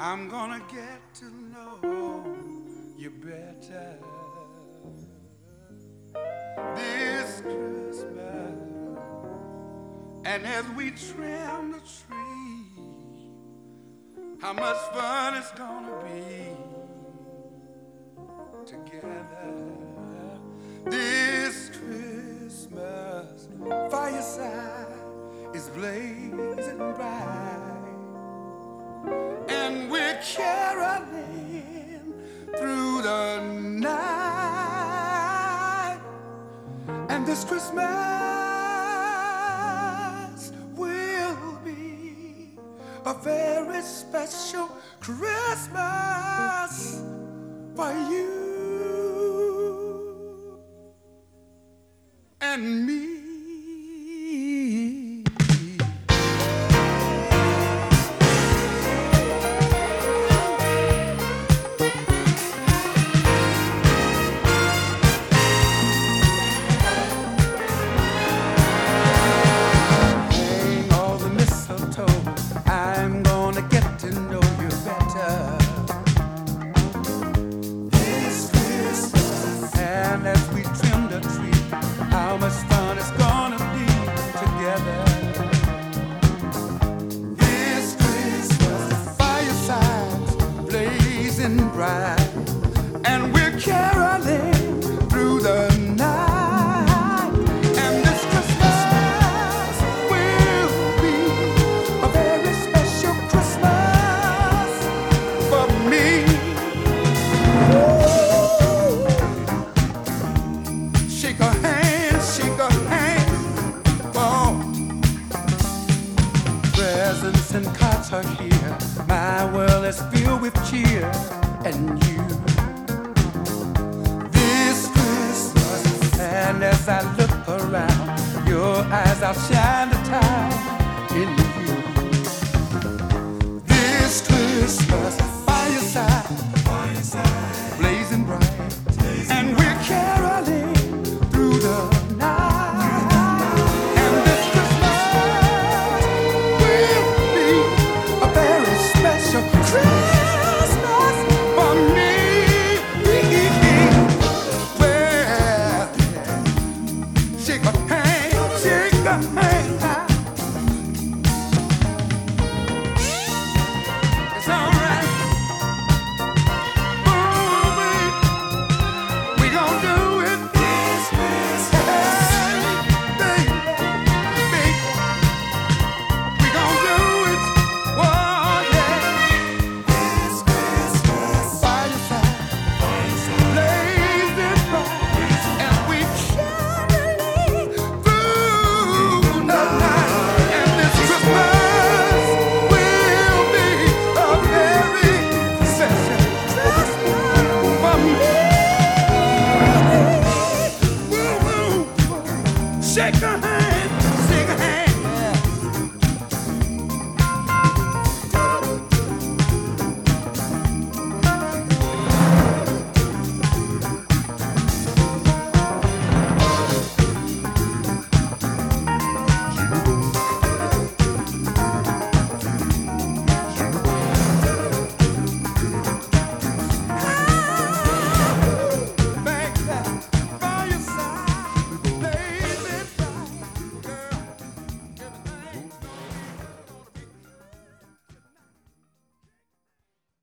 I'm gonna get to know you better this Christmas. And as we trim the tree, how much fun it's gonna be together this Christmas. Fireside is blazing bright, and we're caroling through the night. And this Christmas will be a very special Christmas for you and me. I'm gonna get to know you better this Christmas. And as we trim the tree, how much fun it's gonna be together this Christmas. The fireside's blazing bright, and we're caroling through the night. Shake a hand, oh. Presents and cards are here. My world is filled with cheer and you. This Christmas, and as I look around, your eyes outshine the time in you. This Christmas.